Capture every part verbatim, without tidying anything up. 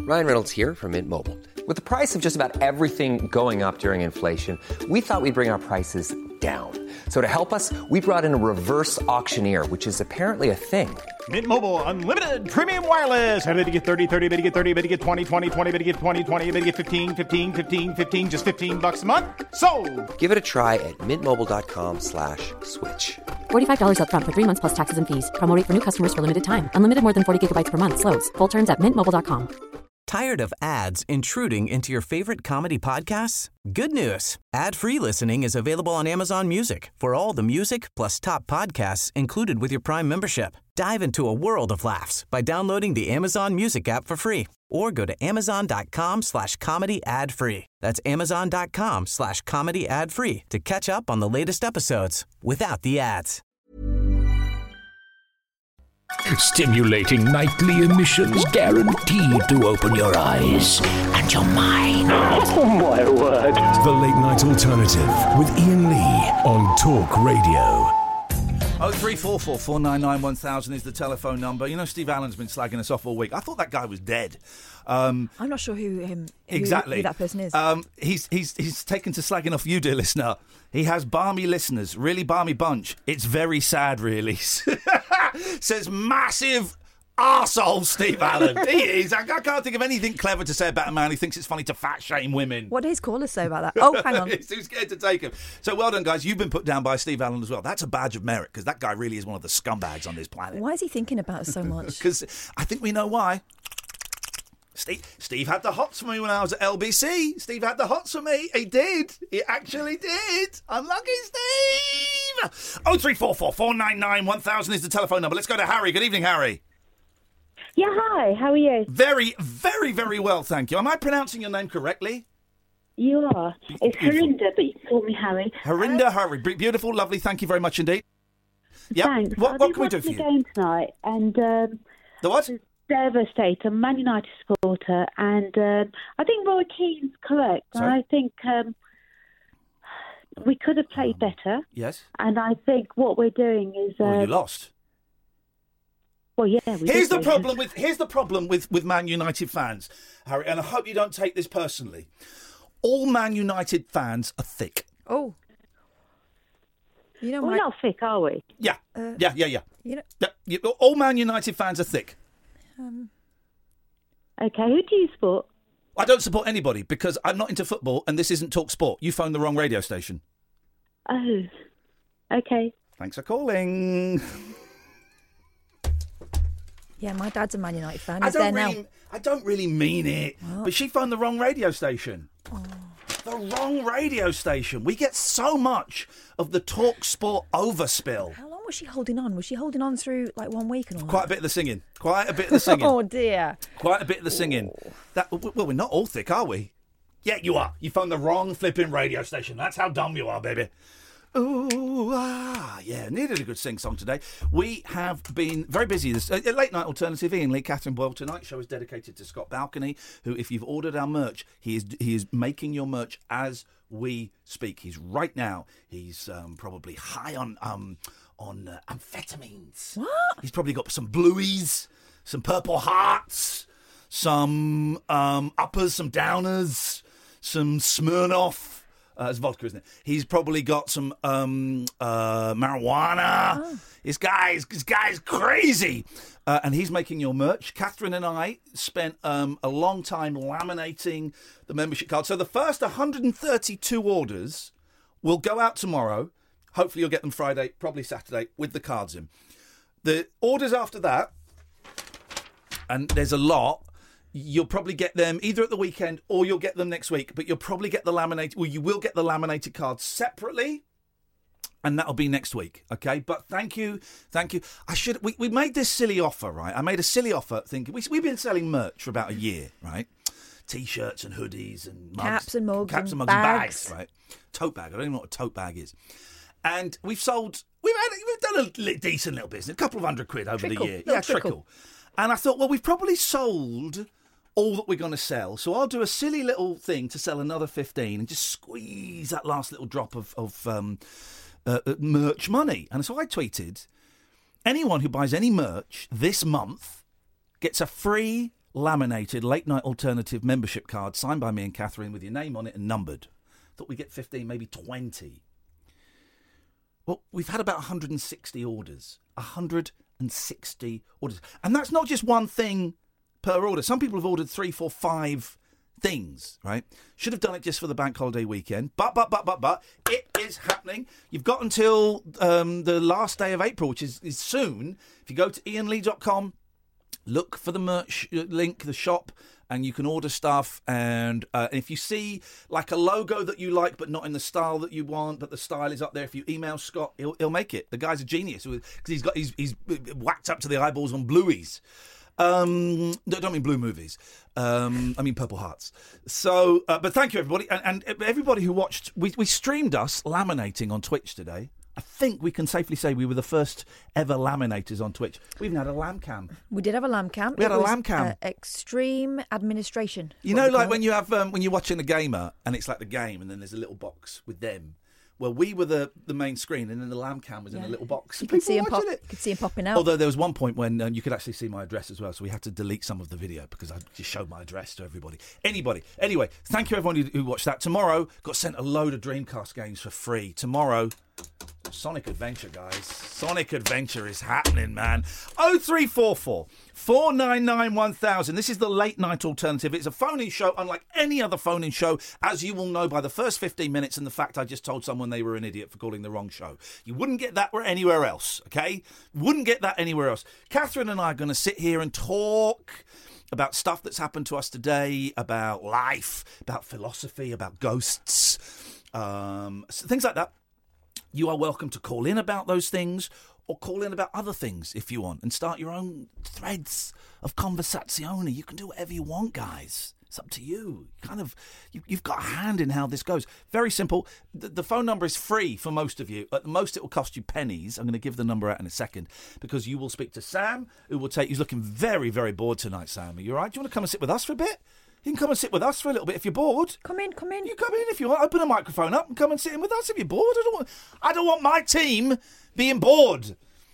Ryan Reynolds here from Mint Mobile. With the price of just about everything going up during inflation, we thought we'd bring our prices down. So to help us, we brought in a reverse auctioneer, which is apparently a thing. Mint Mobile Unlimited Premium Wireless. How to get thirty, thirty, how to get thirty, how to get twenty, twenty, twenty, how to get twenty, twenty, how to get fifteen, fifteen, fifteen, fifteen, just fifteen bucks a month? Sold! Give it a try at mintmobile.com slash switch. forty-five dollars up front for three months plus taxes and fees. Promo rate for new customers for limited time. Unlimited more than forty gigabytes per month. Slows full terms at mint mobile dot com. Tired of ads intruding into your favorite comedy podcasts? Good news. Ad-free listening is available on Amazon Music for all the music plus top podcasts included with your Prime membership. Dive into a world of laughs by downloading the Amazon Music app for free or go to amazon.com slash comedy ad free. That's amazon.com slash comedy ad free to catch up on the latest episodes without the ads. Stimulating nightly emissions guaranteed to open your eyes and your mind. Oh, my word. The Late Night Alternative with Ian Lee on Talk Radio. oh three four four, four nine nine, one thousand is the telephone number. You know, Steve Allen's been slagging us off all week. I thought that guy was dead. Um, I'm not sure who him who, exactly who that person is. Um, he's he's he's taken to slagging off you, dear listener. He has balmy listeners, really balmy bunch. It's very sad, really. Says massive arsehole Steve Allen. He is. I, I can't think of anything clever to say about a man who thinks it's funny to fat shame women. What did his callers say about that? Oh, hang on. He's too scared to take him. So well done, guys. You've been put down by Steve Allen as well. That's a badge of merit because that guy really is one of the scumbags on this planet. Why is he thinking about us so much? Because I think we know why. Steve, Steve had the hots for me when I was at L B C. Steve had the hots for me. He did. He actually did. Unlucky Steve. oh three four four, four nine nine, one thousand is the telephone number. Let's go to Harry. Good evening, Harry. Yeah, hi. How are you? Very, very, very well, thank you. Am I pronouncing your name correctly? You are. It's Harinder, but you can call me Harry. Harinder, Harry. Beautiful, lovely. Thank you very much indeed. Yep. Thanks. What, I've what been can we do for watching you? the game tonight, and um, The what? devastated. I'm a Man United supporter, and um, I think Roy Keane's correct. And Sorry? I think um, we could have played better. Yes. And I think what we're doing is. Uh, Well, you lost. Well, yeah. We Here's did the lose. problem with here's the problem with, with Man United fans, Harry, and I hope you don't take this personally. All Man United fans are thick. Oh. You know, We're my, not thick, are we? Yeah, Uh, yeah, yeah, yeah. you know, yeah you, all Man United fans are thick. um, Okay, who do you support? I don't support anybody because I'm not into football and this isn't Talk Sport. You phoned the wrong radio station. Oh, okay. Thanks for calling. yeah, my dad's a Man United fan. I He's there don't now. really, I don't really mean it, What? but she phoned the wrong radio station. Oh. The wrong radio station. We get so much of the Talk Sport overspill. How long was she holding on? Was she holding on through like one week and all Quite a that? bit of the singing. Quite a bit of the singing. Oh dear. Quite a bit of the singing. That well, we're not all thick, are we? Yeah, you are. You phoned the wrong flipping radio station. That's how dumb you are, baby. Ooh, ah, yeah, needed a good sing song today. We have been very busy. This uh, late night alternative. Ian Lee, Catherine Boyle. Tonight's show is dedicated to Scott Balcony, who, if you've ordered our merch, he is he is making your merch as we speak. He's right now. He's um, probably high on um on uh, amphetamines. What? He's probably got some blueies, some purple hearts, some um, uppers, some downers, some Smirnoff. Uh, it's vodka, isn't it? He's probably got some um, uh, marijuana. Oh. This guy's this guy's crazy, uh, and he's making your merch. Catherine and I spent um, a long time laminating the membership card. So the first one hundred thirty-two orders will go out tomorrow. Hopefully, you'll get them Friday, probably Saturday, with the cards in. The orders after that, and there's a lot. You'll probably get them either at the weekend or you'll get them next week. But you'll probably get the laminated, well, you will get the laminated cards separately, and that'll be next week, okay? But thank you, thank you. I should, we, we made this silly offer, right? I made a silly offer thinking, we, we've been selling merch for about a year, right? T-shirts and hoodies and mugs. Caps and mugs Caps and, and mugs and bags. bags, right? Tote bag, I don't even know what a tote bag is. And we've sold, we've, had, we've done a li- decent little business, a couple of hundred quid over Trickle, the year. little Yeah, trickle. trickle. And I thought, well, we've probably sold all that we're going to sell. So I'll do a silly little thing to sell another fifteen and just squeeze that last little drop of, of um, uh, uh, merch money. And so I tweeted, anyone who buys any merch this month gets a free laminated late-night alternative membership card signed by me and Catherine with your name on it and numbered. Thought we'd get fifteen, maybe twenty. Well, we've had about one hundred sixty orders. one hundred sixty orders. And that's not just one thing per order. Some people have ordered three, four, five things, right? Should have done it just for the bank holiday weekend. But, but, but, but, but, it is happening. You've got until um, the last day of April, which is, is soon. If you go to ian lee dot com, look for the merch link, the shop, and you can order stuff. And uh, if you see like a logo that you like, but not in the style that you want, but the style is up there, if you email Scott, he'll, he'll make it. The guy's a genius because he's got he's, he's whacked up to the eyeballs on blueies. Um, no, I don't mean blue movies. Um, I mean Purple Hearts. So, uh, but thank you everybody, and, and everybody who watched. We, we streamed us laminating on Twitch today. I think we can safely say we were the first ever laminators on Twitch. We even had a lamb cam. We did have a lamb cam. We had it a was, lamb cam. Uh, extreme administration. You know, like when you have um, when you're watching the gamer and it's like the game, and then there's a little box with them. Well, we were the, the main screen, and then the lamb cam was yeah. in a little box. You could see him pop. You could see him popping out. Although there was one point when um, you could actually see my address as well, so we had to delete some of the video because I just showed my address to everybody. Anybody. Anyway, thank you everyone who, who watched that. Tomorrow, got sent a load of Dreamcast games for free. Tomorrow, Sonic Adventure, guys. Sonic Adventure is happening, man. oh three four four, four nine nine, one thousand. This is the late night alternative. It's a phone-in show unlike any other phone-in show, as you will know by the first fifteen minutes and the fact I just told someone they were an idiot for calling the wrong show. You wouldn't get that anywhere else, okay? Wouldn't get that anywhere else. Catherine and I are going to sit here and talk about stuff that's happened to us today, about life, about philosophy, about ghosts, um, things like that. You are welcome to call in about those things or call in about other things if you want and start your own threads of conversazione. You can do whatever you want, guys. It's up to you. Kind of, you, you've got a hand in how this goes. Very simple. The, the phone number is free for most of you. At the most, it will cost you pennies. I'm going to give the number out in a second because you will speak to Sam, who will take. He's looking very, very bored tonight, Sam. Are you all right? Do you want to come and sit with us for a bit? You can come and sit with us for a little bit if you're bored. Come in, come in. You come in if you want. Open a microphone up and come and sit in with us if you're bored. I don't want, I don't want my team being bored.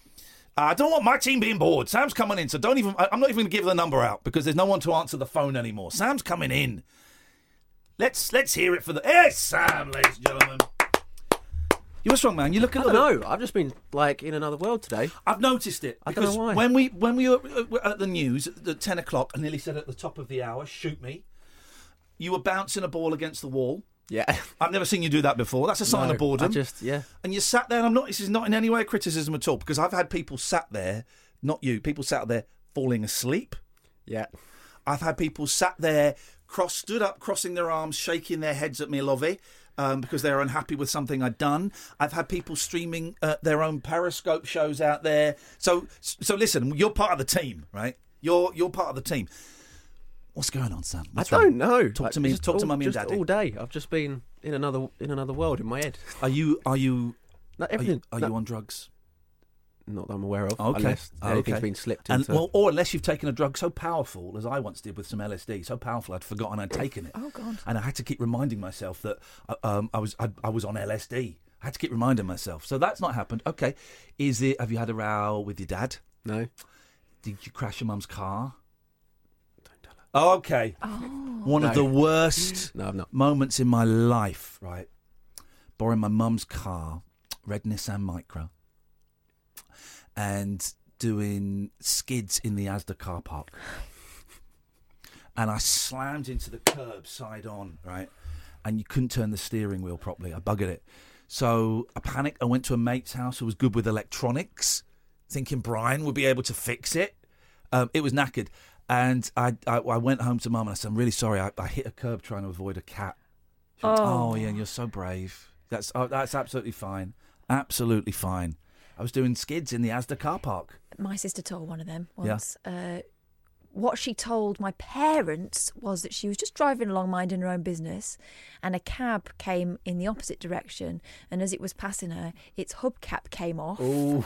I don't want my team being bored. Sam's coming in, so don't even. I'm not even going to give the number out because there's no one to answer the phone anymore. Sam's coming in. Let's let's hear it for the. Yes, Sam, ladies and gentlemen. You're a strong man. You look a I little. don't know. bit... I've just been like in another world today. I've noticed it. I don't know why. When we when we were at the news at ten o'clock, I nearly said at the top of the hour, "Shoot me." You were bouncing a ball against the wall. Yeah. I've never seen you do that before. That's a sign no, of boredom. I just, yeah. And you sat there, and I'm not, this is not in any way a criticism at all, because I've had people sat there, not you, people sat there falling asleep. Yeah. I've had people sat there, cross, stood up, crossing their arms, shaking their heads at me, lovey, um, because they're unhappy with something I'd done. I've had people streaming uh, their own Periscope shows out there. So, so listen, you're part of the team, right? You're you're part of the team. What's going on, Sam? What's I don't wrong? know. Talk like, to me. Talk all, to mummy and just daddy. all day. I've just been in another in another world in my head. Are you are you Not are you, everything. are no, you on drugs? Not that I'm aware of. Okay. Unless Oh, anything's okay. been slipped And into. well, or unless you've taken a drug so powerful as I once did with some L S D, so powerful I'd forgotten I'd taken it. Oh God! And I had to keep reminding myself that uh, um, I was I, I was on L S D. I had to keep reminding myself. So that's not happened. Okay. Is it? Have you had a row with your dad? No. Did you crash your mum's car? Oh, okay. Oh. One No. of the worst No, I've not. moments in my life, right? Borrowing my mum's car, red Nissan Micra, and doing skids in the Asda car park. And I slammed into the curb side on, right? And you couldn't turn the steering wheel properly. I buggered it. So I panicked. I went to a mate's house who was good with electronics, thinking Brian would be able to fix it. Um, it was knackered. And I, I I went home to mum and I said, I'm really sorry. I, I hit a curb trying to avoid a cat. She went, Oh. oh, yeah, and you're so brave. That's oh, that's absolutely fine. Absolutely fine. I was doing skids in the Asda car park. My sister told one of them Yeah. once. Uh, what she told my parents was that she was just driving along minding her own business and a cab came in the opposite direction, and as it was passing her, its hubcap came off,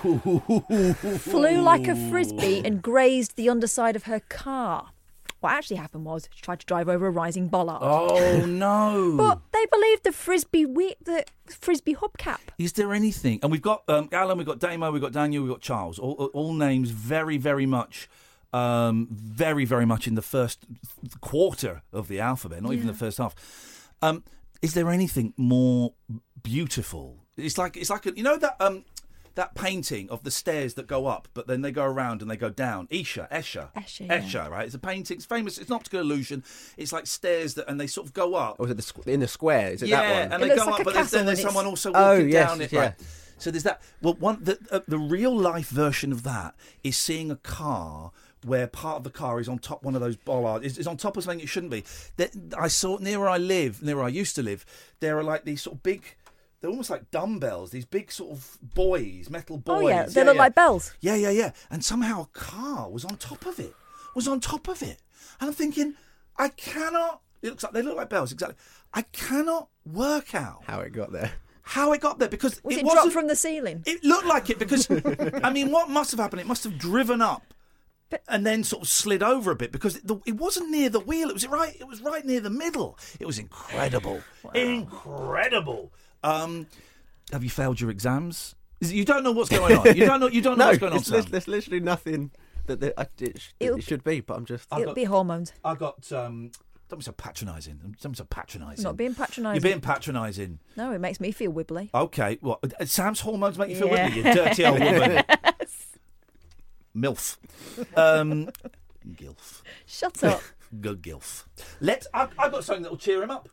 flew like a frisbee and grazed the underside of her car. What actually happened was she tried to drive over a rising bollard. Oh, no. But they believed the frisbee wi- the frisbee hubcap. Is there anything? And we've got um, Alan, we've got Damo, we've got Daniel, we've got Charles. All, all names very, very much Um, very, very much in the first quarter of the alphabet, not yeah. even the first half. Um, is there anything more beautiful? It's like it's like a, you know that um, that painting of the stairs that go up, but then they go around and they go down. Escher, Escher, Escher, yeah. Escher, right? It's a painting. It's famous. It's an optical illusion. It's like stairs that, and they sort of go up. Or is it the squ- in the square? Is it yeah, that one? and it they go like up, but there's, then there's someone also walking oh, yes, down it. Yeah. Right? So there's that. Well, one the uh, the real life version of that is seeing a car where part of the car is on top one of those bollards. Is, is on top of something it shouldn't be. That I saw near where I live, near where I used to live. There are like these sort of big. They're almost like dumbbells. These big sort of buoys, metal buoys. Oh yeah, they yeah, look yeah. like bells. Yeah, yeah, yeah. And somehow a car was on top of it. Was on top of it. And I'm thinking, I cannot. It looks like they look like bells. Exactly. I cannot work out how it got there. How it got there, because was it, it wasn't dropped from the ceiling? It looked like it because I mean, what must have happened? It must have driven up but, and then sort of slid over a bit because it, the, it wasn't near the wheel. It was right. It was right near the middle. It was incredible, wow. incredible. Um, have you failed your exams? You don't know what's going on. You don't know. You don't know no, what's going on. There's, there's literally nothing that, that I, it, sh- it should be, but I'm just. It'll got, be hormones. I got. Um, Don't be so patronising. Don't be so patronising. Not being patronising. You're being patronising. No, it makes me feel wibbly. Okay. Well, Sam's hormones make you feel yeah. wibbly, you dirty old woman. Yes. Milf. Um, Gilf. Shut up. Good Gilf. Let's. I, I've got something that will cheer him up.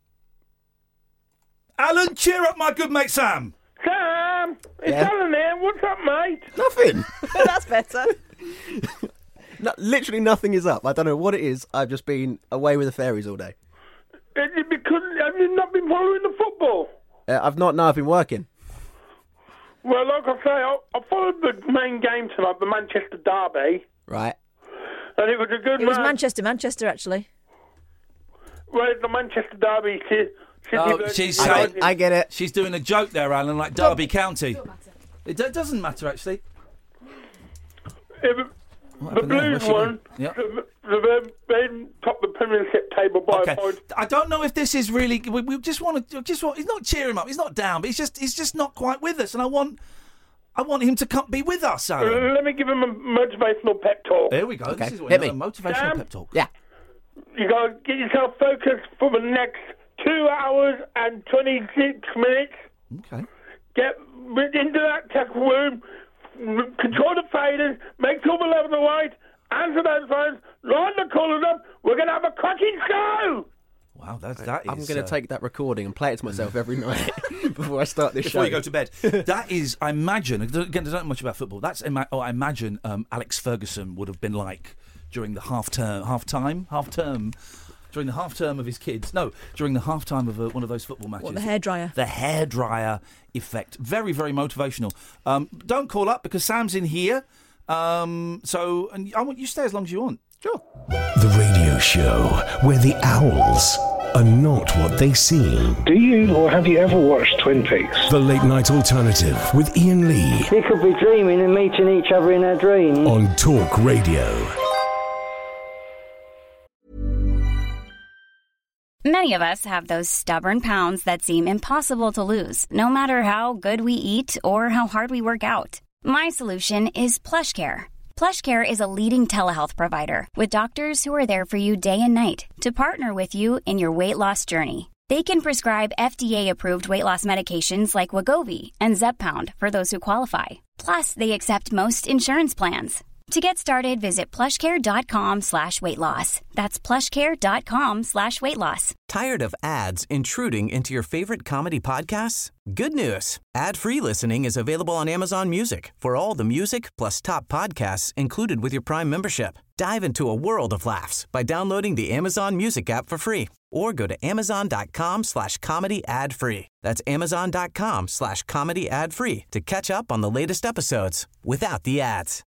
Alan, cheer up my good mate Sam. Sam, it's Yeah? Alan here. What's up, mate? Nothing. That's better. No, literally nothing is up. I don't know what it is. I've just been away with the fairies all day. Is it because have you not been following the football? Uh, I've not. No, I've been working. Well, like I say, I, I followed the main game tonight, the Manchester derby, Right. and it was a good It was match. Manchester, Manchester actually. Well, the Manchester derby. City Oh, versus she's I United. get, I get it. She's doing a joke there, Alan, like Derby County. It do- doesn't matter actually. It was- What the happened there? Blues Where's she won. gone? Yep. The, the, they topped the Premiership table by Okay. a point. I don't know if this is really. We, we just want to. Just want. He's not cheering him up. He's not down, but he's just. He's just not quite with us. And I want. I want him to come be with us, Alan. Uh, Let me give him a motivational pep talk. There we go. Okay. This is what Hit a me. motivational Sam? pep talk. Yeah. You got to get yourself focused for the next two hours and twenty-six minutes. Okay. Get into that tech room, control the faders, make sure the levels are right, answer those phones, line the callers up. We're going to have a cracking show. Wow, that's that is. I'm going to uh, take that recording and play it to myself every night before I start this before show. you go to bed. That is, I imagine. Again, I don't know much about football. That's, ima- oh, I imagine um, Alex Ferguson would have been like during the half term, half time, half term. During the half term of his kids, no, during the half time of a, one of those football matches. What, the hairdryer? The hairdryer effect. Very, very motivational. Um, don't call up because Sam's in here. Um, so, and I want you to stay as long as you want. Sure. The radio show where the owls are not what they seem. Do you or have you ever watched Twin Peaks? The Late Night Alternative with Ian Lee We could be dreaming and meeting each other in our dreams. on Talk Radio. Many of us have those stubborn pounds that seem impossible to lose, no matter how good we eat or how hard we work out. My solution is PlushCare. PlushCare is a leading telehealth provider with doctors who are there for you day and night to partner with you in your weight loss journey. They can prescribe F D A-approved weight loss medications like Wegovy and Zepbound for those who qualify. Plus, they accept most insurance plans. To get started, visit plushcare.com slash weight loss. That's plushcare.com slash weight loss. Tired of ads intruding into your favorite comedy podcasts? Good news. Ad-free listening is available on Amazon Music for all the music plus top podcasts included with your Prime membership. Dive into a world of laughs by downloading the Amazon Music app for free or go to amazon.com slash comedy ad free. That's amazon.com slash comedy ad free to catch up on the latest episodes without the ads.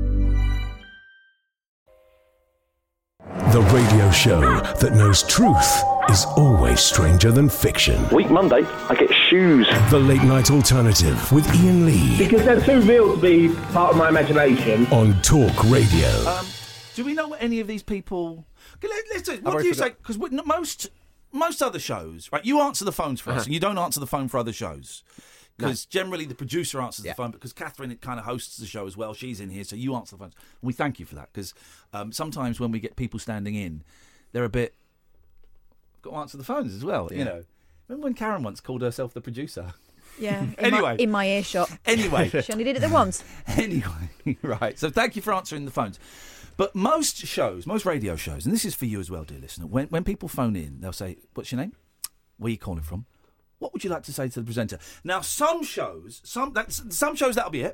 The radio show that knows truth is always stranger than fiction. Week Monday, I get shoes. The Late Night Alternative with Ian Lee Because they're too real to be part of my imagination. on Talk Radio. Um, do we know what any of these people? Okay, let, let's do, what already do you say? forgot. Because most most other shows, right? You answer the phones for us, Uh-huh. and you don't answer the phone for other shows. because generally the producer answers the phone, because Catherine kind of hosts the show as well. She's in here, so you answer the phone. And we thank you for that, because um, sometimes when we get people standing in, they're a bit... got to answer the phones as well, Yeah. you know. Remember when Karen once called herself the producer? Yeah. In Anyway. my, in my earshot. Anyway. She only did it the once. Anyway, right. So thank you for answering the phones. But most shows, most radio shows, and this is for you as well, dear listener, when, when people phone in, they'll say, what's your name? Where are you calling from? What would you like to say to the presenter? Now, some shows, some that's, some shows, that'll be it.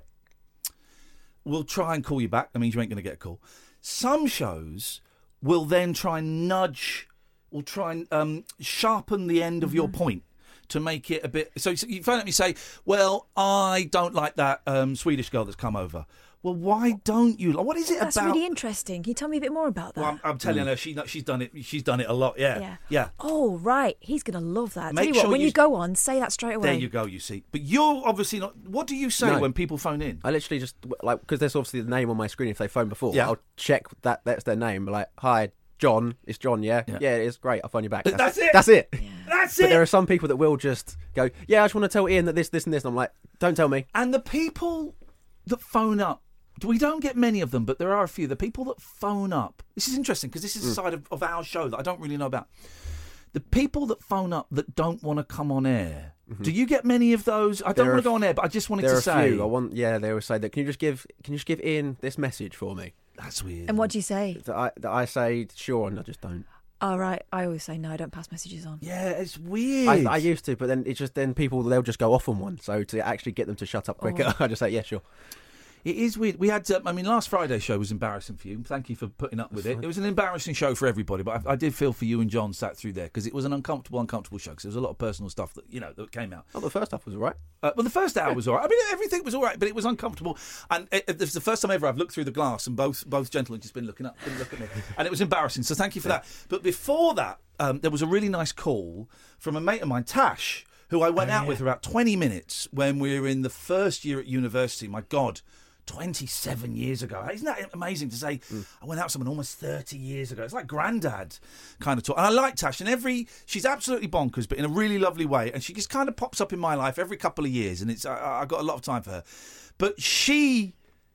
We'll try and call you back. That means you ain't going to get a call. Some shows will then try and nudge, will try and um, sharpen the end of your point to make it a bit... So you phone up and you say, well, I don't like that um, Swedish girl that's come over. Well, why don't you? What is it That's about? really interesting. Can you tell me a bit more about that? Well, I'm, I'm telling her she she's done it. She's done it a lot. Yeah, Yeah. yeah. Oh, right. He's going to love that. Make Tell you what, sure when you- you go on, say that straight away. There you go. You see, but you're obviously not. What do you say No. when people phone in? I literally just, like, because there's obviously the name on my screen if they phone before. Yeah. I'll check that that's their name. Like, hi, John. It's John, yeah? Yeah. Yeah, it is. Great. I'll phone you back. That's it. That's it. That's But it. there are some people that will just go, yeah, I just want to tell Ian that this, this, and this. And I'm like, don't tell me. And the people that phone up, we don't get many of them, but there are a few. The people that phone up, this is interesting because this is a Mm. side of, of our show that I don't really know about. The people that phone up that don't want to come on air. Do you get many of those? I don't Mm-hmm. There want are to go on air, but I just wanted there to are say. a few. I want, yeah, they always say that. Can you just give, can you just give Ian this message for me? That's weird. And what do you say? That I, that I say, sure, and I just don't. Oh, right. I always say no, I don't pass messages on. Yeah, it's weird. I, I used to, but then it's just then people they'll just go off on one. So to actually get them to shut up quicker, Oh. I just say, yeah, sure. It is weird. We had, uh, I mean, last Friday's show was embarrassing for you. Thank you for putting up with it. It was an embarrassing show for everybody, but I, I did feel for you and John sat through there because it was an uncomfortable, uncomfortable show because there was a lot of personal stuff that, you know, that came out. Oh, the first half was all right. Uh, well, the first hour was all right. I mean, everything was all right, but it was uncomfortable. And it, it was the first time ever I've looked through the glass and both both gentlemen just been looking up, been looking at me. And it was embarrassing, so thank you for that. But before that, um, there was a really nice call from a mate of mine, Tash, who I went Oh, out yeah. with for about twenty minutes when we were in the first year at university. My God. twenty-seven years ago. Isn't that amazing to say? Mm. I went out with someone almost thirty years ago. It's like granddad kind of talk. And I like Tash. And every, she's absolutely bonkers, but in a really lovely way. And she just kind of pops up in my life every couple of years. And it's I, I've got a lot of time for her. But she,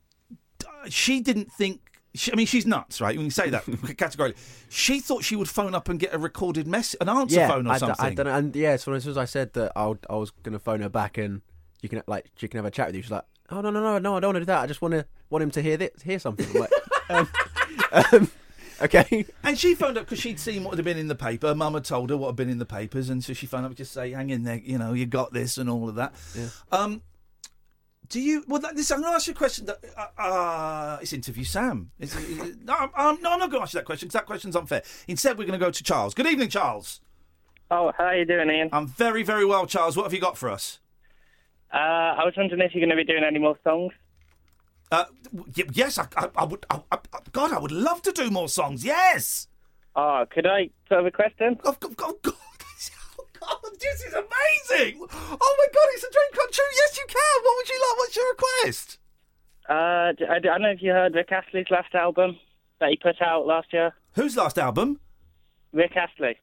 she didn't think, she, I mean, she's nuts, right? When you say that categorically. She thought she would phone up and get a recorded message, an answer yeah, phone or I, d- something. I don't know. And yeah, so as soon as I said that I, would, I was going to phone her back and you can like she can have a chat with you, she's like, oh no no no no, I don't want to do that. I just want to want him to hear this, hear something. I'm like, um, um, okay. And she phoned up because she'd seen what had been in the paper. Her mum had told her what had been in the papers, and so she phoned up to just say, "Hang in there, you know, you got this," and all of that. Yeah. Um, do you? Well, that, this, I'm going to ask you a question. That uh, uh, it's interview Sam. Is, is, is, no, I'm, I'm, no, I'm not going to ask you that question because that question's unfair. Instead, we're going to go to Charles. Good evening, Charles. Oh, how are you doing, Ian? I'm very, very well, Charles. What have you got for us? Uh, I was wondering if you're going to be doing any more songs. Uh, y- yes, I, I, I would. I, I, God, I would love to do more songs. Yes. Oh, could I sort of request them? Oh, God, God, God, God, this is amazing! Oh my God, it's a dream come true. Yes, you can. What would you like? What's your request? Uh, d- I, d- I don't know if you heard Rick Astley's last album that he put out last year. Whose last album? Rick Astley.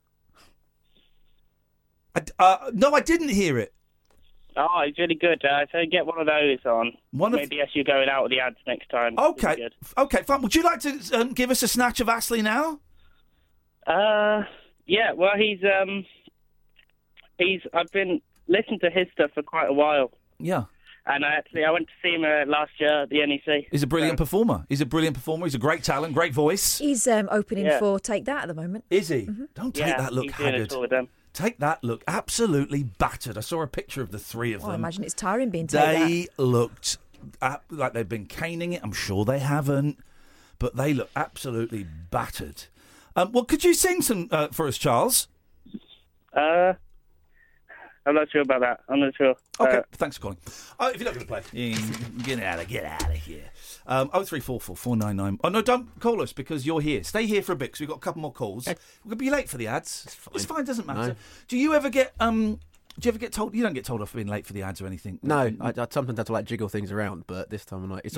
I, uh, no, I didn't hear it. Oh, he's really good. Uh, so get one of those on. One of- Maybe as you're going out with the ads next time. Okay, Really good. okay, fine. Would you like to um, give us a snatch of Astley now? Uh, yeah. Well, he's um, he's. I've been listening to his stuff for quite a while, Yeah. and I actually I went to see him uh, last year at the N E C. He's a brilliant performer. He's a brilliant performer. He's a great talent, great voice. He's um, opening Yeah. for Take That at the moment. Is he? Don't take Yeah, that look he's doing a haggard. tour with them. Take that look absolutely battered. I saw a picture of the three of Well, I them. imagine it's tiring being Take They looked uh, like they've been caning it. I'm sure they haven't, but they look absolutely battered. Um, well, could you sing some uh, for us, Charles? Uh, I'm not sure about that. I'm not sure. Okay, Uh, thanks for calling. Oh, if you're not going to play, you can get out of get out of here. Um, oh three four four four nine nine. Oh no, don't call us because you're here. Stay here for a bit because we've got a couple more calls. We're going to be late for the ads. It's fine. It's fine. Doesn't matter. No. Do you ever get um? Do you ever get told? You don't get told off for being late for the ads or anything. No, I, I sometimes have to like jiggle things around, but this time I'm like, it's Yeah. all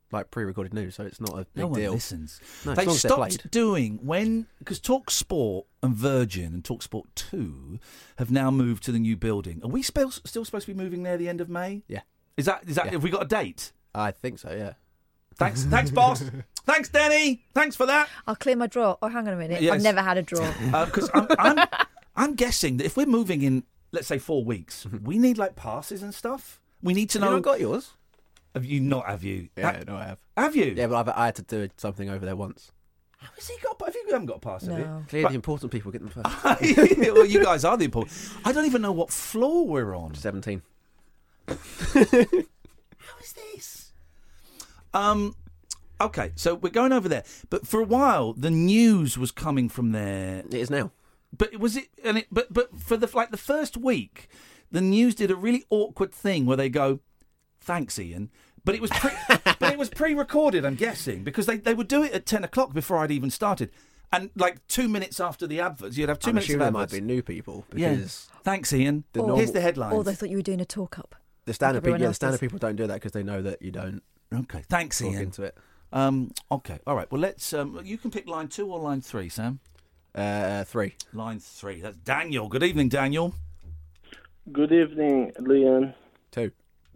like pre-recorded news, so it's not a big No one deal. listens. No, as they long as they're stopped played. doing when because Talk Sport and Virgin and Talk Sport Two have now moved to the new building. Are we still still supposed to be moving there the end of May? Yeah. Is that is that? Yeah. Have we got a date? I think so. Yeah. Thanks, thanks, boss. Thanks, Denny. Thanks for that. I'll clear my drawer. Oh, hang on a minute. Yes. I've never had a drawer. Because I'm, I'm I'm guessing that if we're moving in, let's say four weeks, we need like passes and stuff. We need to Have know. you not got yours? Have you not? Have you? Yeah, Ha- no, I have. Have you? Yeah, but I've, I had to do something over there once. How has he got? Have you haven't got a pass? Have you? No. Clearly, the important people get them first. well, you guys are the important. I don't even know what floor we're on. Seventeen. How is this? Um. Okay, so we're going over there, but for a while the news was coming from there. It is now. But was it? And it. But but for the like the first week, the news did a really awkward thing where they go, "Thanks, Ian." But it was pre- but it was pre-recorded, I'm guessing, because they, they would do it at ten o'clock before I'd even started, and like two minutes after the adverts, you'd have two I'm minutes of assuming there adverts. might be new people Yeah. because Thanks, Ian. The Or- normal- Here's the headlines. Or they thought you were doing a talk up. the standard people, everyone yeah, the else standard does. people don't do that because they know that you don't Okay, thanks, talk Ian. into it. Um, okay, all right. Well, let's. Um, you can pick line two or line three, Sam. Uh, three. Line three. That's Daniel. Good evening, Daniel. Good evening, Leon. Two.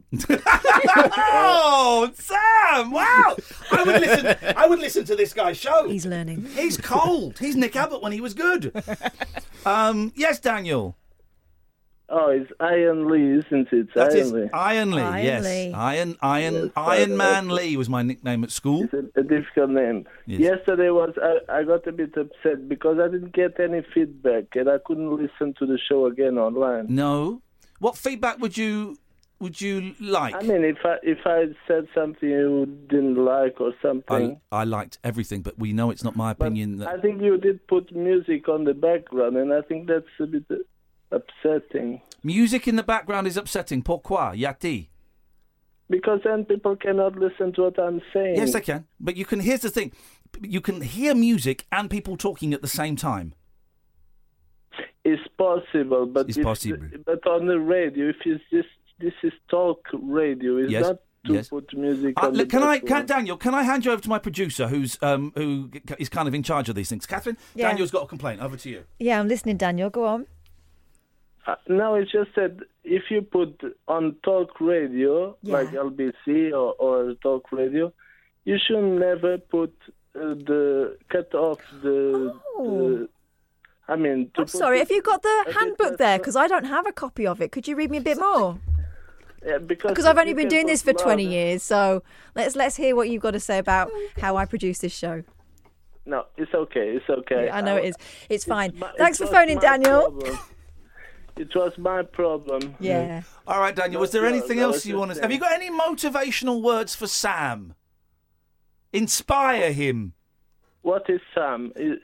Oh, Sam! Wow, I would listen. I would listen to this guy's show. He's learning. He's cold. He's Nick Abbott when he was good. Um, yes, Daniel. Oh, it's Iron Lee, isn't it? That Iron is Lee. Iron Lee. Iron yes, Lee. Iron Iron Yes, Iron uh, Man Lee was my nickname at school. It's a, a difficult name. Yes. Yesterday was I, I got a bit upset because I didn't get any feedback and I couldn't listen to the show again online. No. What feedback would you would you like? I mean, if I if I said something you didn't like or something. I, I liked everything, but we know it's not my opinion. That I think you did put music on the background, and I think that's a bit upsetting. music in the background is upsetting. Pourquoi? Yati. Because then people cannot listen to what I'm saying. Yes, they can. But you can. Here's the thing: you can hear music and people talking at the same time. It's possible, but It's if- possible. But on the radio, if it's this, this is talk radio. It's Yes, not to yes. put music Uh, on look, the can I, background. can, Daniel? Can I hand you over to my producer, who's um, who is kind of in charge of these things? Catherine, Yeah. Daniel's got a complaint. Over to you. Yeah, I'm listening, Daniel. Go on. Uh, no, it's just that if you put on talk radio, Yeah. like L B C or, or talk radio, you should never put uh, the cut off the. the I mean, to I'm put sorry, it have you got the a bit handbook there? Because I don't have a copy of it. Could you read me a bit more? Yeah, because Because I've only you been can doing this put for twenty louder. years, so let's let's hear what you've got to say about how I produce this show. No, it's okay. It's okay. I know it is. It's fine. my- it Thanks for was phoning, my Daniel. problem. It was my problem. Yeah. All right, Daniel. Was there No, anything no, else it's you just want to? that- Have you got any motivational words for Sam? Inspire him. What is Sam? Is-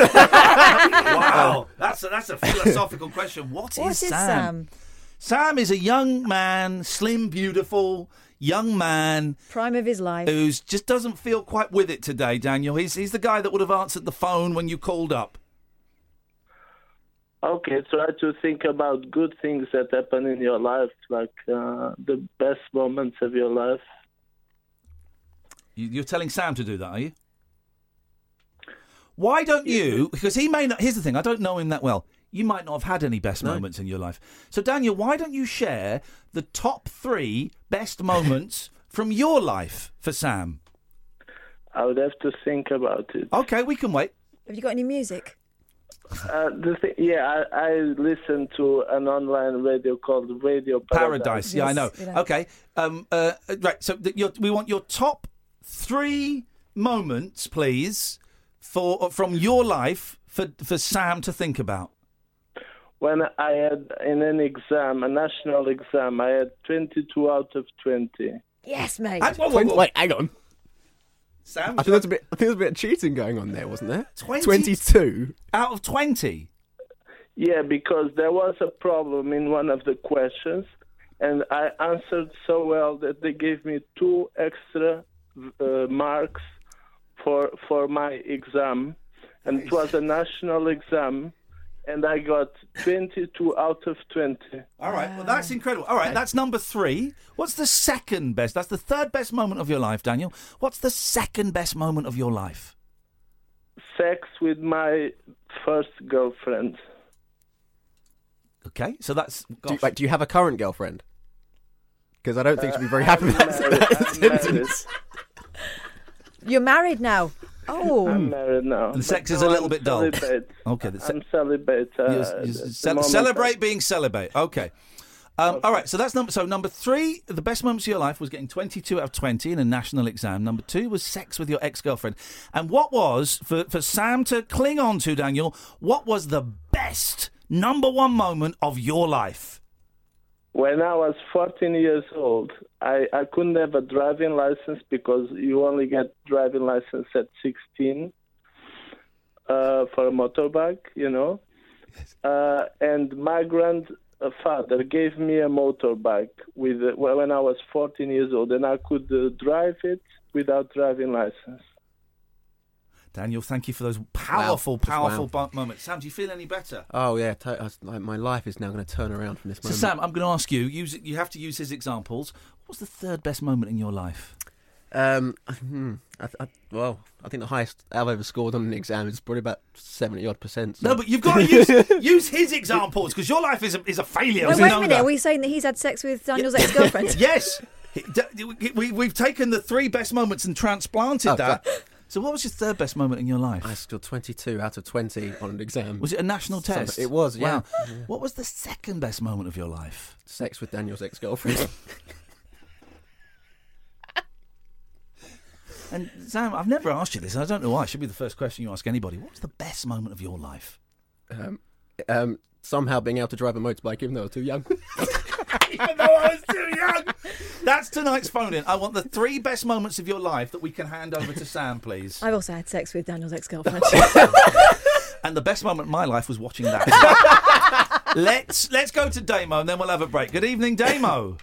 Wow, that's a, that's a philosophical question. What is What is Sam? Sam? Sam is a young man, slim, beautiful young man Prime of his life. who just doesn't feel quite with it today. Daniel, he's he's the guy that would have answered the phone when you called up. Okay, try to think about good things that happen in your life, like uh, the best moments of your life. You, you're telling Sam to do that, are you? Why don't you? Because he may not. Here's the thing: I don't know him that well. You might not have had any best No. moments in your life. So, Daniel, why don't you share the top three best moments from your life for Sam? I would have to think about it. Okay, we can wait. Have you got any music? Uh, the thing, yeah, I, I listen to an online radio called Radio Paradise. Paradise. Yeah, I know. Okay. Um. Uh. Right. So th- your, we want your top three moments, please, for from your life for for Sam to think about. When I had in an exam, a national exam, I had twenty-two out of twenty. Yes, mate. Ah, whoa, whoa, whoa. Wait, hang on. Sam, I think there's a bit. I think there's a bit of cheating going on there, wasn't there? twenty Twenty-two. out of twenty. Yeah, because there was a problem in one of the questions, and I answered so well that they gave me two extra uh, marks for for my exam, and it was a national exam, and I got twenty-two out of twenty. All right, well, that's incredible. All right, that's number three. What's the second best? That's the third best moment of your life, Daniel. What's the second best moment of your life? Sex with my first girlfriend. Okay, so that's... Do you, like, do you have a current girlfriend? Because I don't think Uh, she'd be very happy with that, I'm married, that I'm sentence. You're married now. Oh. I'm married now. And sex but is no, a little I'm bit dull. celibate. Okay, the se- I'm celibate. Uh, Yes, at yes, the ce- moment. celebrate being celibate. Okay. Um, all right, so that's number. So number three, the best moments of your life was getting twenty-two out of twenty in a national exam. Number two was sex with your ex-girlfriend. And what was for for Sam to cling on to, Daniel? What was the best number one moment of your life? When I was fourteen years old, I, I couldn't have a driving license because you only get driving license at sixteen uh, for a motorbike, you know. Uh, and my grandfather gave me a motorbike with uh, when I was fourteen years old, and I could uh, drive it without driving license. Daniel, thank you for those powerful, Wow, just powerful wow. bu- moments. Sam, do you feel any better? Oh yeah, to- I was- like, my life is now going to turn around from this So moment. Sam, I'm going to ask you. Use you have to use his examples. What's the third best moment in your life? Um, hmm, I, I, well, I think the highest I've ever scored on an exam is probably about seventy odd percent. So. No, but you've got to use use his examples because your life is a, is a failure. Wait, as wait an a minute. owner. Are we saying that he's had sex with Daniel's ex-girlfriend? Yes. We, we, we've taken the three best moments and transplanted Oh, that. So what was your third best moment in your life? I scored twenty-two out of twenty on an exam. Was it a national Some- test? It was, yeah. Wow. What was the second best moment of your life? Sex with Daniel's ex-girlfriend. And Sam, I've never asked you this. And I don't know why. It should be the first question you ask anybody. What was the best moment of your life? um, um, somehow being able to drive a motorbike even though I was too young. Even though I was too young. That's tonight's phone-in. I want the three best moments of your life that we can hand over to Sam, please. I've also had sex with Daniel's ex-girlfriend. And the best moment of my life was watching that. let's let's go to Damo and then we'll have a break. Good evening, Damo.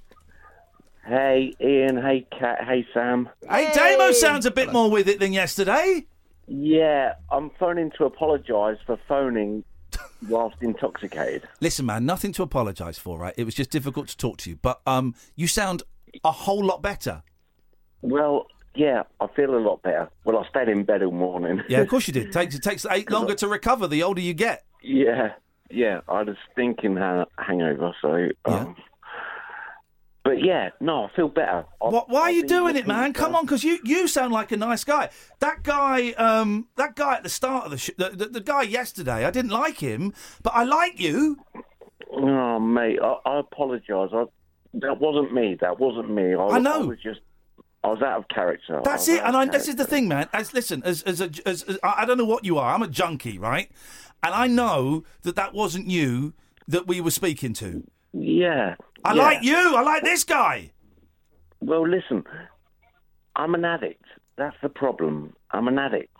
Hey, Ian. Hey, Kat. Hey, Sam. Hey, Damo sounds a bit more with it than yesterday. Yeah, I'm phoning to apologise for phoning whilst intoxicated. Listen, man, nothing to apologise for, right? It was just difficult to talk to you. But um, you sound a whole lot better. Well, yeah, I feel a lot better. Well, I stayed in bed all morning. Yeah, of course you did. It takes, it takes eight longer to recover the older you get. Yeah, yeah, I had a stinking ha- hangover, so... Um, But yeah, no, I feel better. I've, What, why are I've you been doing it, looking man? for- Come on, because you, you sound like a nice guy. That guy, um, that guy at the start of the, sh- the, the the guy yesterday, I didn't like him, but I like you. Oh, mate, I, I apologise. I, that wasn't me. That wasn't me. I, I know. I was just... I was out of character. That's I was it, out and of I, this is the character. thing, man. As listen, as as, a, as as I I don't know what you are. I'm a junkie, right? And I know that that wasn't you that we were speaking to. Yeah. I yeah. like you. I like this guy. Well, listen, I'm an addict. That's the problem. I'm an addict.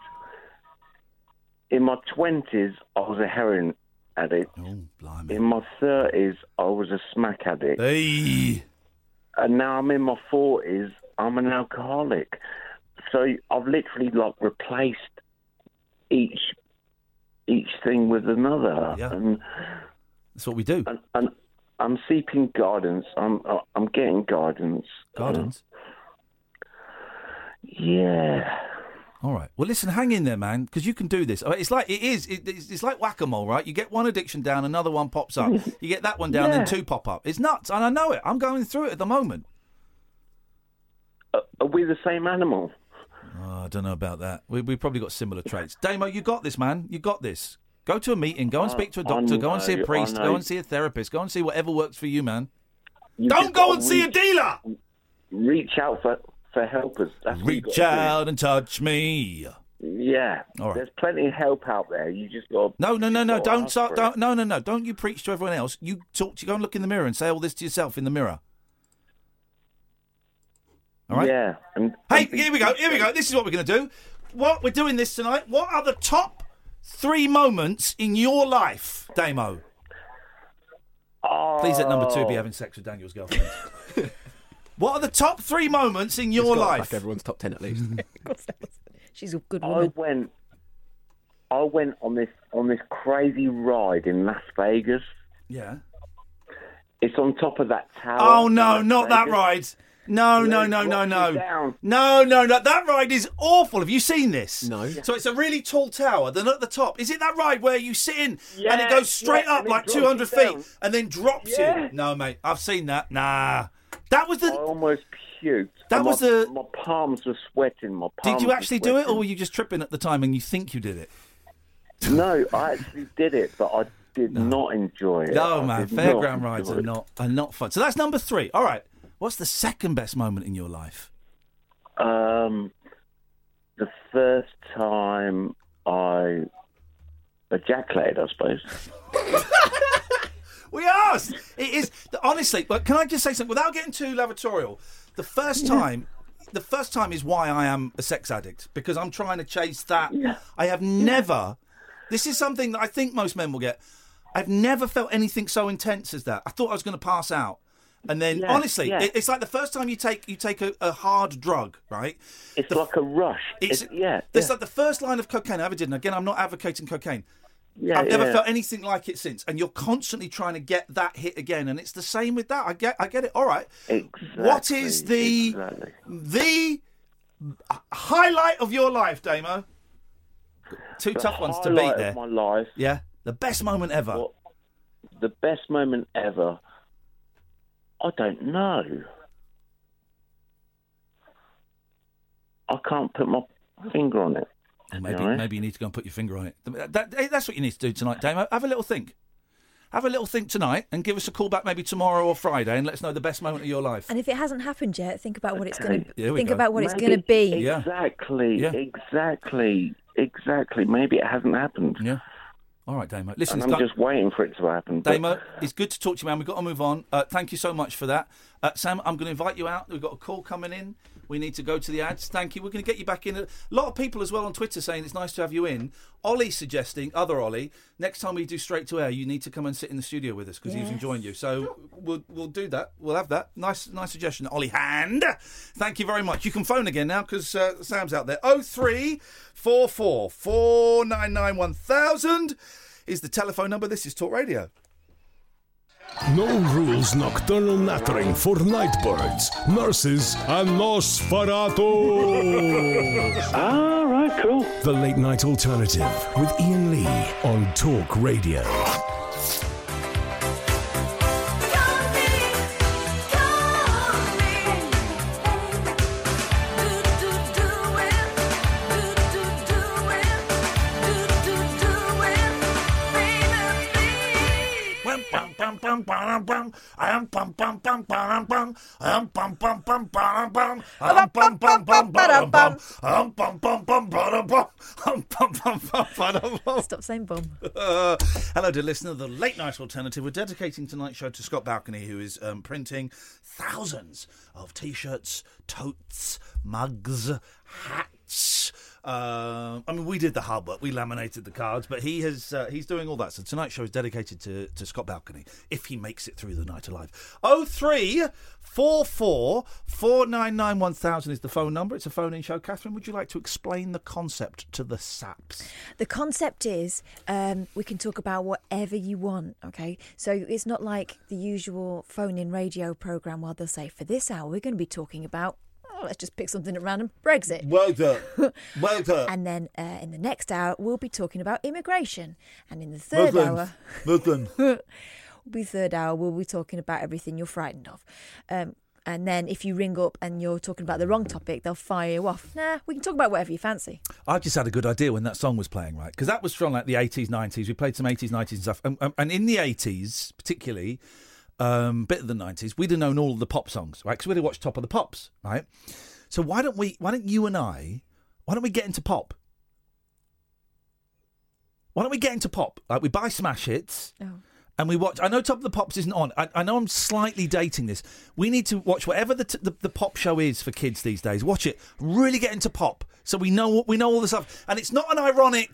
In my twenties, I was a heroin addict. Oh, blimey. In my thirties, I was a smack addict. Hey. And now I'm in my forties, I'm an alcoholic. So I've literally, like, replaced each each thing with another. Yeah. And, That's what we do. and, and I'm seeking guidance. I'm I'm getting guidance. Guidance? Yeah. All right. Well, listen, hang in there, man, because you can do this. It's like it is. It, it's, it's like whack-a-mole, right? You get one addiction down, another one pops up. You get that one down, Yeah. then two pop up. It's nuts, and I know it. I'm going through it at the moment. Uh, are we the same animal? Oh, I don't know about that. We we probably got similar traits. Damo, you got this, man. You got this. Go to a meeting. Go and Uh, speak to a I doctor. Go and see a know, I priest. know. Go and see a therapist. Go and see whatever works for you, man. You Don't just go gotta and see a reach- dealer. Reach out for, for helpers. That's what you Reach gotta do. out and touch me. Yeah. All right. There's plenty of help out there. You just got. No, no, no, no. gotta Don't ask start. for it. Don't. No, no, no. Don't you preach to everyone else. You talk. You go and look in the mirror and say all this to yourself in the mirror. All right. Yeah. And, Hey, and here we go. Here we go. This is what we're going to do. What we're doing this tonight. What are the top three moments in your life, Damo? Oh. Please at number two be having sex with Daniel's girlfriend. What are the top three moments in your It's got, life? like everyone's top ten at least. She's a good I woman. went. I went on this on this crazy ride in Las Vegas. Yeah. It's on top of that tower. Oh, no, in Las not that Vegas. ride. No, Yeah, no, it no, no, drops no. you down. No, no, no. That ride is awful. Have you seen this? No. So it's a really tall tower. Then at the top, is it that ride where you sit in and it Yeah, goes straight yeah, up and it like drops two hundred you feet down. and then drops Yeah. you? No, mate. I've seen that. Nah. That was I the. almost puked. That And was my, the- My palms were sweating. My palms Did you were actually do it, or sweating. were you just tripping at the time and you think you did it? No, I actually did it, but I did not enjoy it. No, I man. did Fairground not rides enjoy are it. not are not fun. So that's number three. All right. What's the second best moment in your life? Um, the first time I ejaculated, I suppose. We asked. It is honestly, but can I just say something without getting too lavatorial? The first time, the first time is why I am a sex addict, because I'm trying to chase that. I have never. This is something that I think most men will get. I've never felt anything so intense as that. I thought I was going to pass out, and then Yeah, honestly, yeah. it, it's like the first time you take you take a, a hard drug, right? It's The- like a rush. It's, It's, yeah. It's yeah. like the first line of cocaine I ever did. And again, I'm not advocating cocaine. Yeah, I've never yeah. felt anything like it since. And you're constantly trying to get that hit again. And it's the same with that. I get I get it. All right. Exactly, What is the exactly. the highlight of your life, Damo? Two The tough ones to highlight beat of there. my life. Yeah. The best moment ever. What, the best moment ever. I don't know. I can't put my finger on it. Well, maybe You know? maybe you need to go and put your finger on it. That, that- that's what you need to do tonight, Damo. Have a little think. Have a little think tonight and give us a call back maybe tomorrow or Friday and let us know the best moment of your life. And if it hasn't happened yet, think about what it's going to Here we think go. about what it's Maybe- going to be. Yeah. Exactly. Yeah. Exactly. Exactly. Maybe it hasn't happened. Yeah. All right, Damo. Listen, And it's I'm done- just waiting for it to happen. but- Damo, it's good to talk to you, man. We've got to move on. Uh, thank you so much for that. Uh, Sam, I'm going to invite you out. We've got a call coming in. We need to go to the ads. Thank you. We're going to get you back in. A lot of people as well on Twitter saying it's nice to have you in. Ollie suggesting, other Ollie, next time we do Straight to Air, you need to come and sit in the studio with us because he's Yes. enjoying you. So we'll we'll do that. We'll have that. Nice nice suggestion, Ollie Hand. Thank you very much. You can phone again now because uh, Sam's out there. oh three four four four nine nine one thousand is the telephone number. This is Talk Radio. No rules nocturnal nattering for nightbirds, nurses, and Nosferatu. All right, cool. The Late Night Alternative with Ian Lee on Talk Radio. Stop saying bum. Uh, hello, dear listener. The Late Night Alternative. We're dedicating tonight's show to Scott Balcony, who is um, printing thousands of T-shirts, totes, mugs, hats. Uh, I mean, we did the hard work. We laminated the cards, but he has uh, he's doing all that. So tonight's show is dedicated to, to Scott Balcony, if he makes it through the night alive. Oh three four four four nine nine one thousand is the phone number. It's a phone-in show. Catherine, would you like to explain the concept to the saps? The concept is um, we can talk about whatever you want, okay? So it's not like the usual phone-in radio programme where they'll say, for this hour, we're going to be talking about, oh, let's just pick something at random, Brexit. Well done. Well done. And then uh, in the next hour, we'll be talking about immigration. And in the third hour... Muslims. will be third hour, we'll be talking about everything you're frightened of. Um, and then if you ring up and you're talking about the wrong topic, they'll fire you off. Nah, we can talk about whatever you fancy. I just had a good idea when that song was playing, right? Because that was from like the eighties, nineties. We played some eighties, nineties and stuff. And, and, and in the eighties, particularly, um, bit of the nineties, we'd have known all of the pop songs, right? Because we'd have watched Top of the Pops, right? So why don't we? Why don't you and I? Why don't we get into pop? Why don't we get into pop? Like we buy smash hits. Oh. And we watch. I know Top of the Pops isn't on. I, I know I'm slightly dating this. We need to watch whatever the, t- the the pop show is for kids these days. Watch it. Really get into pop, so we know what we know all the stuff. And it's not an ironic.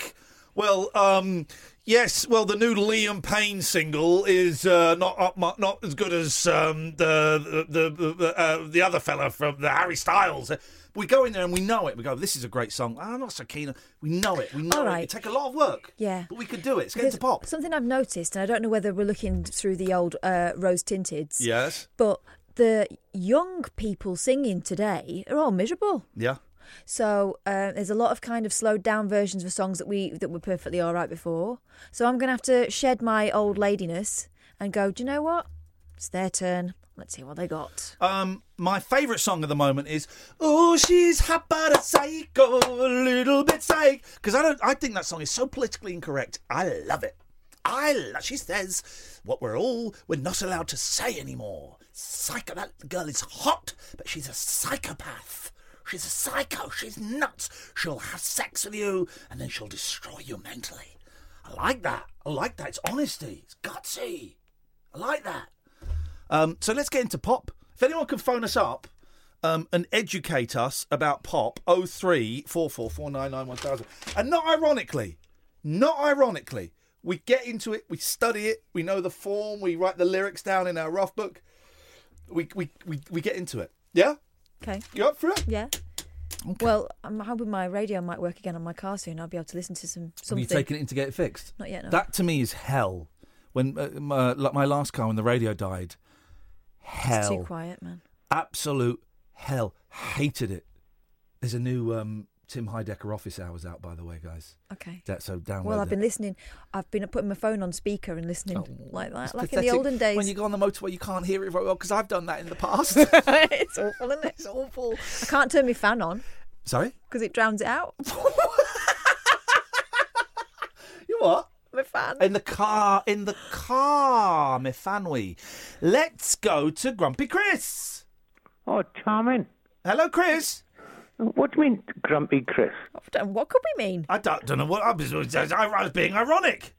Well, um, yes. Well, the new Liam Payne single is uh, not up, mu- not as good as um, the the the, the, uh, the other fella from the Harry Styles. We go in there and we know it. We go, this is a great song. I'm not so keen. We know it. We know All it. right. It take a lot of work. Yeah. But we could do it. It's going There's to pop. Something I've noticed, and I don't know whether we're looking through the old uh, rose tinteds. Yes. But the young people singing today are all miserable. Yeah. So uh, there's a lot of kind of slowed down versions of songs that we that were perfectly all right before. So I'm going to have to shed my old ladiness and go, do you know what? It's their turn. Let's see what they got. Um, my favourite song at the moment is "Oh, she's hot but a psycho, a little bit psych." Because I don't, I think that song is so politically incorrect. I love it. I love. She says what we're all we're not allowed to say anymore. Psycho. That girl is hot, but she's a psychopath. She's a psycho. She's nuts. She'll have sex with you, and then she'll destroy you mentally. I like that. I like that. It's honesty. It's gutsy. I like that. Um, so let's get into pop. If anyone can phone us up um, and educate us about pop, oh three four four four nine nine one thousand. And not ironically, not ironically, we get into it, we study it, we know the form, we write the lyrics down in our rough book. We we, we, we get into it. Yeah? Okay. You up for it? Yeah. Okay. Well, I'm hoping my radio might work again on my car soon. I'll be able to listen to some something. Have you taken it in to get it fixed? Not yet, no. That to me is hell. When uh, my, like my last car, when the radio died, hell. It's too quiet, man. Absolute hell. Hated it. There's a new um, Tim Heidecker office hours out, by the way, guys. Okay. That, so download Well, I've that. been listening. I've been putting my phone on speaker and listening Oh, like that, It's like pathetic. in the olden days. When you go on the motorway, you can't hear it very well, because I've done that in the past. It's awful, isn't it? It's awful. I can't turn my fan on Sorry? because it drowns it out. You what? My fan. In the car, in the car, my fanwy. Let's go to Grumpy Chris. Oh, charming. Hello, Chris. What do you mean, Grumpy Chris? What could we mean? I don't, don't know what I was, I was being ironic.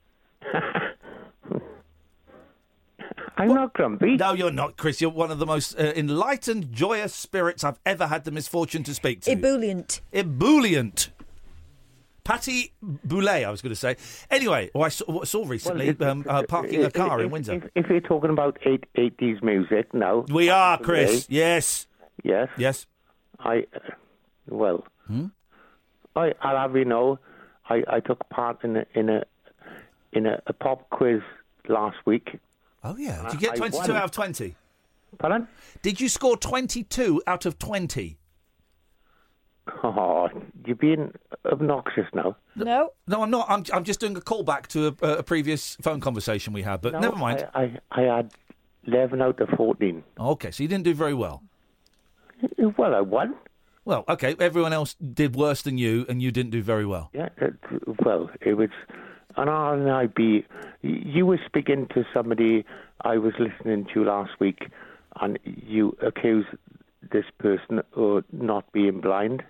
I'm what? not grumpy. No, you're not, Chris. You're one of the most uh, enlightened, joyous spirits I've ever had the misfortune to speak to. Ebullient. Ebullient. Patty Boulay, I was going to say. Anyway, oh, I saw, saw recently well, it, um, uh, parking if, a car if, in Windsor. If, if you're talking about eight, eighties music now... We are, Chris. Yes. Yes? Yes. I... Uh, well... Hmm? I, I'll have you know, I, I took part in a, in a, in a, a pop quiz last week. Oh, yeah. Did you get twenty-two out of twenty? Pardon? Did you score twenty-two out of twenty? Oh, you're being obnoxious now. No. No, I'm not. I'm, I'm just doing a callback to a, a previous phone conversation we had, but no, never mind. I, I, I had eleven out of fourteen. Okay, so you didn't do very well. Well, I won. Well, okay, everyone else did worse than you, and you didn't do very well. Yeah, it, well, it was an R and I B. You were speaking to somebody I was listening to last week, and you accused this person of not being blind.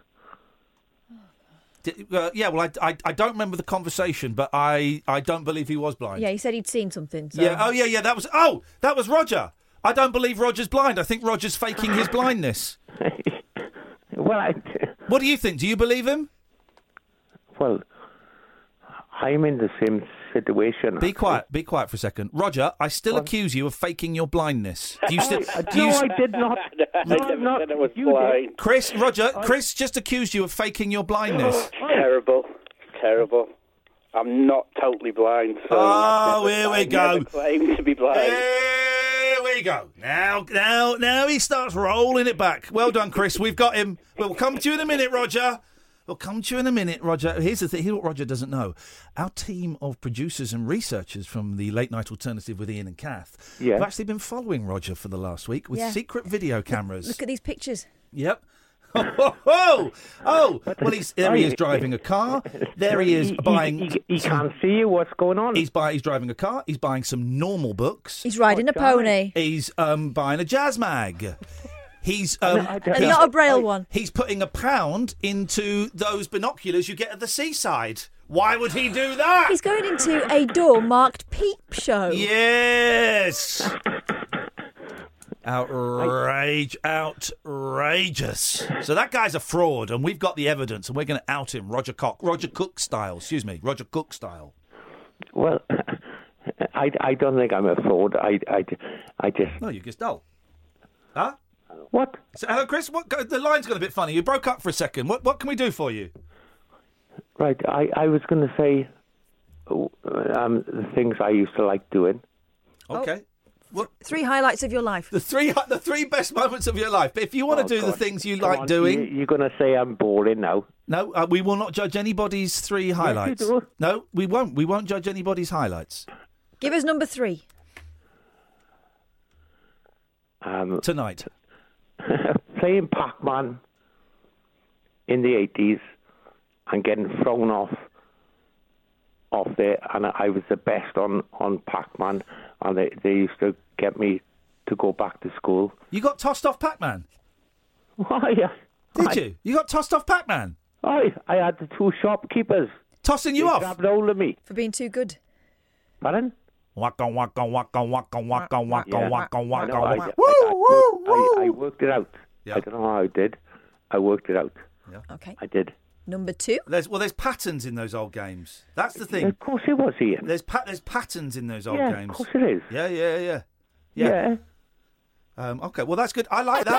Did, uh, yeah, well, I, I, I don't remember the conversation, but I, I don't believe he was blind. Yeah, he said he'd seen something. So. Yeah. Oh, yeah, yeah. That was. Oh, that was Roger. I don't believe Roger's blind. I think Roger's faking his blindness. Well, I... What do you think? Do you believe him? Well, I'm in the same situation. Be quiet. Be quiet for a second, Roger. I still what? accuse you of faking your blindness. Do you still? do no, you... I did not. I no, never not, said I was you blind. Did. Chris, Roger, Chris just accused you of faking your blindness. Terrible, terrible. I'm not totally blind. So oh, here we I go. Never claim to be blind. Here we go. Now, now, now he starts rolling it back. Well done, Chris. We've got him. We'll come to you in a minute, Roger. We'll come to you in a minute, Roger. Here's the thing. Here's what Roger doesn't know. Our team of producers and researchers from the Late Night Alternative with Ian and Kath yeah. have actually been following Roger for the last week with yeah. secret video cameras. Look, look at these pictures. Yep. Oh, oh, oh, oh. Well, he's there. He is driving a car. There he is buying. He, he, he can't see what's going on. He's buy. He's driving a car. He's buying some normal books. He's riding oh, a pony. He's um, buying a jazz mag. He's um, no, and not a braille one. He's putting a pound into those binoculars you get at the seaside. Why would he do that? He's going into a door marked Peep Show. Yes. Outrage, outrageous. So that guy's a fraud, and we've got the evidence, and we're going to out him, Roger Cook, Roger Cook style. Excuse me, Roger Cook style. Well, I, I don't think I'm a fraud. I, I, I just. No, you're just dull. Huh? What? So, hello, Chris. What? The line's got a bit funny. You broke up for a second. What? What can we do for you? Right. I, I was going to say um, the things I used to like doing. Okay. What? Three highlights of your life. The three, the three best moments of your life. But if you want Oh, to do God. the things you Come like on, doing, You, you're going to say I'm boring now. no, uh, we will not judge anybody's three highlights. do. No, we won't. We won't judge anybody's highlights Give us number three. Um, tonight. Playing Pac-Man in the eighties and getting thrown off off there, and I was the best on, on Pac-Man, and they, they used to get me to go back to school. You got tossed off Pac-Man. Why? Did I, you? You got tossed off Pac-Man. I, I had the two shopkeepers tossing you they off. grabbed hold of me. For being too good. Pardon? Waka waka waka waka waka waka Yeah. waka I, waka know, I, waka. I, I, I, I worked it out. Yeah. I don't know how I did. I worked it out. Yeah. Okay. I did. Number two. There's well, there's patterns in those old games. That's the thing. Of course it was, Ian. There's pa- there's patterns in those old Yeah, games. of course it is. Yeah, yeah, yeah, Yeah. Um, okay, well that's good. I like that.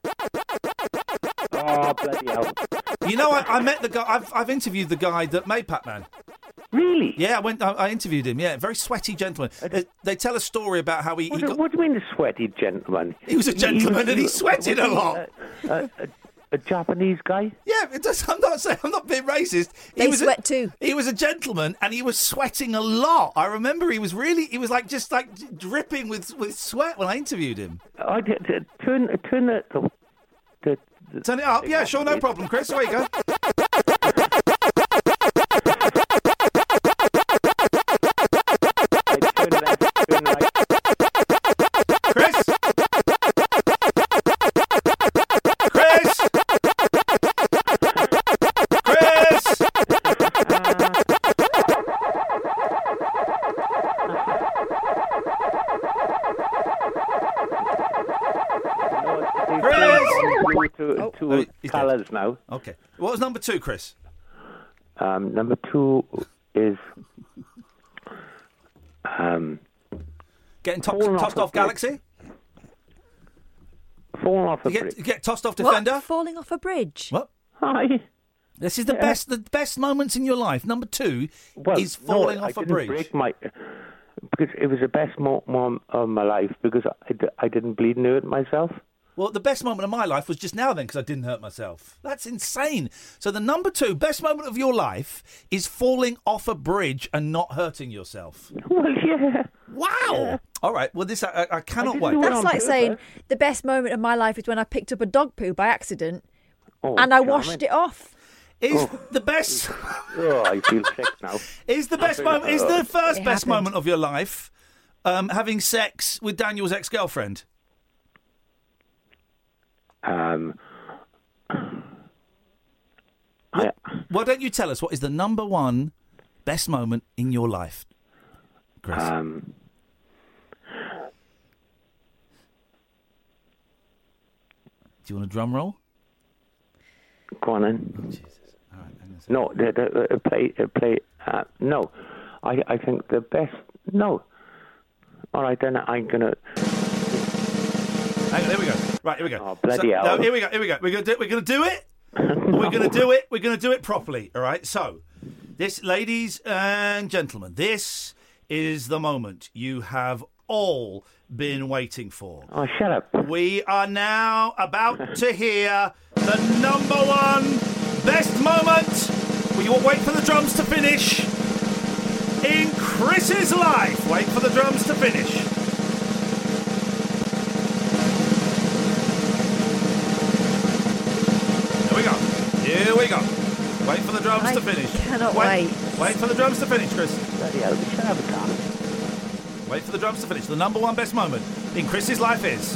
Oh, bloody hell. You know, I, I met the guy. I've I've interviewed the guy that made Pac-Man. Really? Yeah, I went. I, I interviewed him. Yeah, very sweaty gentleman. They, they tell a story about how he. What, he do- got, what do you mean, a sweaty gentleman? He was a gentleman and he was- sweated was a he lot. A, a, a, a Japanese guy? Yeah, it does, I'm not saying I'm not being racist. He They was sweat a, too. He was a gentleman, and he was sweating a lot. I remember he was really, he was like just like dripping with, with sweat when I interviewed him. I did, did, turn, turn the, the, the, the Turn it up, yeah, sure, no problem, Chris. Away you go. turn left, turn right. Chris. Chris. Chris. Chris! Two, Oh, two oh, he's colours now. Okay. What was number two, Chris? Um, number two is um, Getting to- Falling tossed off off a bridge. Galaxy? falling off a You get, bridge. you get tossed off What? Defender? Falling off a bridge. What? Hi. This is the Yeah. best the best moments in your life. Number two Well, is falling no, I off a didn't bridge. break my, because it was the best mo- moment of my life because I, d- I didn't bleed and hurt myself. Well, the best moment of my life was just now then because I didn't hurt myself. That's insane. So the number two best moment of your life is falling off a bridge and not hurting yourself. Well, yeah. Wow. All right. Well, this I, I cannot didn't wait. do it That's on like purpose. saying the best moment of my life is when I picked up a dog poo by accident Oh, and I damn washed it off. Is the best Oh, I feel sick now. is the best moment is the first It best happened. moment of your life um, having sex with Daniel's ex-girlfriend? Um, I, Why don't you tell us what is the number one best moment in your life, Chris? um, Do you want a drum roll? go on then. Oh, Jesus. All right. hang on a second. No, the, the, uh, play, uh, play. Uh, no, I, I think the best. No. All right, then I'm gonna. Hang on, here we go. Right, here we go. Oh, bloody So- hell. No, here we go. Here we go. We're gonna do. We're gonna do it. We're gonna do it. We're gonna do it properly. All right. So, this, ladies and gentlemen, this is the moment you have all been waiting for. Oh, shut up. We are now about to hear the number one best moment. Will you wait for the drums to finish? In Chris's life. Wait for the drums to finish. Here we go. Here we go. Wait for the drums I to finish. cannot wait. wait. Wait for the drums to finish, Chris. Bloody hell, shut up, Carl. Wait for the drums to finish. The number one best moment in Chris's life is.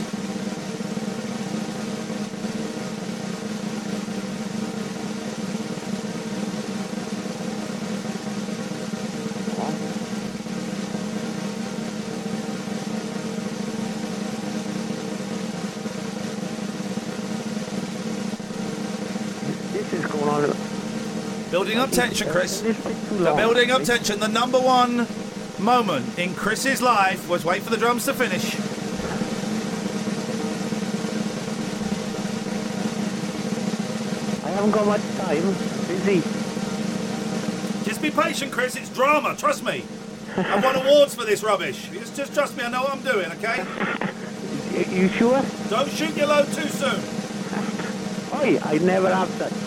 Building up tension, Chris. This bit too They're long. building up tension. The number one moment in Chris's life was wait for the drums to finish. I haven't got much time. Busy. Just be patient, Chris. It's drama. Trust me. I won awards for this rubbish. You just, just trust me. I know what I'm doing, okay? You, you sure? Don't shoot your load too soon. Oi, I never have that.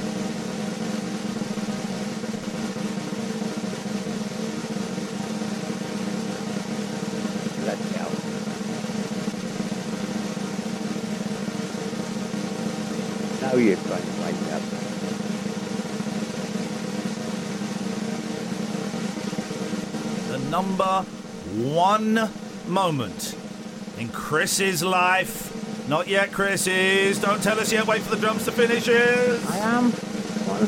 Let's go. Now you're trying to find out. The number one moment in Chris's life. Not yet, Chris's. Don't tell us yet. Wait for the drums to finish. Is. I am. One.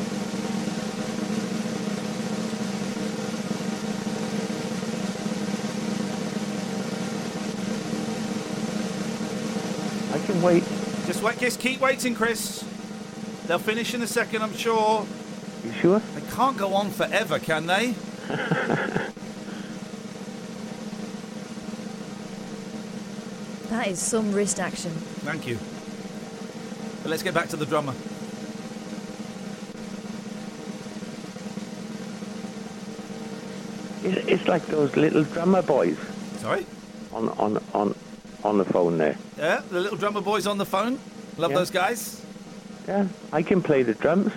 I can wait. Just wait. Just keep waiting, Chris. They'll finish in a second, I'm sure. You sure? They can't go on forever, can they? That is some wrist action. Thank you. But let's get back to the drummer. It's, it's like those little drummer boys. Sorry? On on on on the phone there. Yeah, the little drummer boys on the phone. Love Yeah. those guys. Yeah, I can play the drums.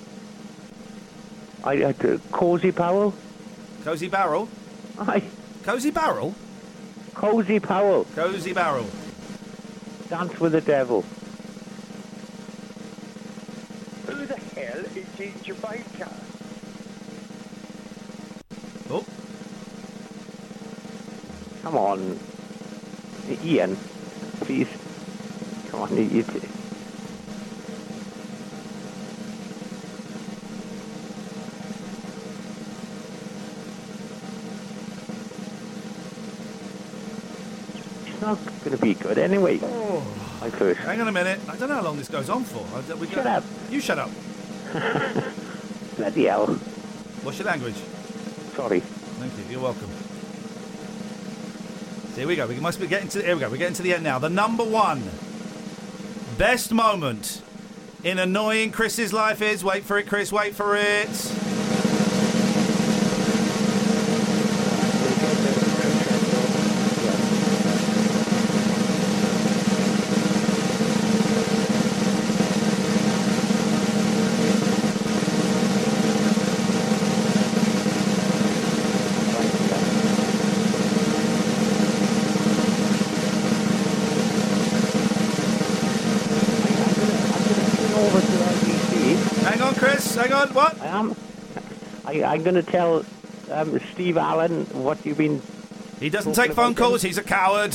I had uh, Cozy Powell. Cozy Barrel. Aye. Cozy Barrel? Cozy Powell. Cozy Barrel. Dance with the Devil. Who the hell is Ginger Baker? Oh. Come on. Ian. Please. Come on, you... T- It's not going to be good anyway. Oh. My first. Hang on a minute. I don't know how long this goes on for. I, we Shut go, up. You shut up. Bloody hell. What's your language? Sorry. Thank you. You're welcome. So here we go. We must be getting to. Here we go. We're getting to the end now. The number one best moment in annoying Chris's life is. Wait for it, Chris. Wait for it. Hang on, Chris. Hang on. What? I am. I, I'm going to tell um, Steve Allen what you've been. He doesn't talking take phone about calls. He's a coward.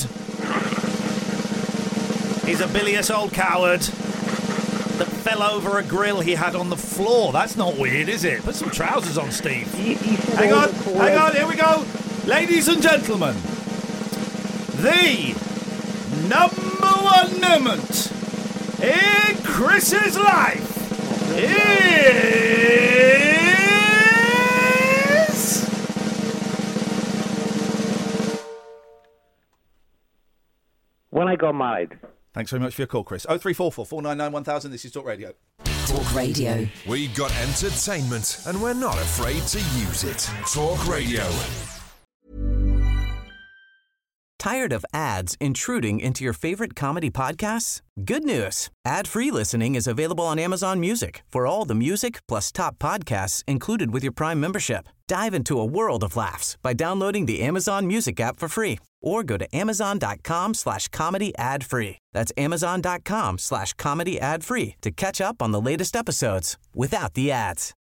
He's a bilious old coward that fell over a grill he had on the floor. That's not weird, is it? Put some trousers on, Steve. He, he said Hang all on. the callers- Hang on. Here we go. Ladies and gentlemen, the number one moment in Chris's life is... When I got married. Thanks very much for your call, Chris. oh three four four, four nine nine, one thousand. This is Talk Radio. Talk Radio. We got entertainment, and we're not afraid to use it. Talk Radio. Tired of ads intruding into your favorite comedy podcasts? Good news. Ad-free listening is available on Amazon Music for all the music plus top podcasts included with your Prime membership. Dive into a world of laughs by downloading the Amazon Music app for free or go to amazon.com slash comedy ad free. That's amazon.com slash comedy ad free to catch up on the latest episodes without the ads.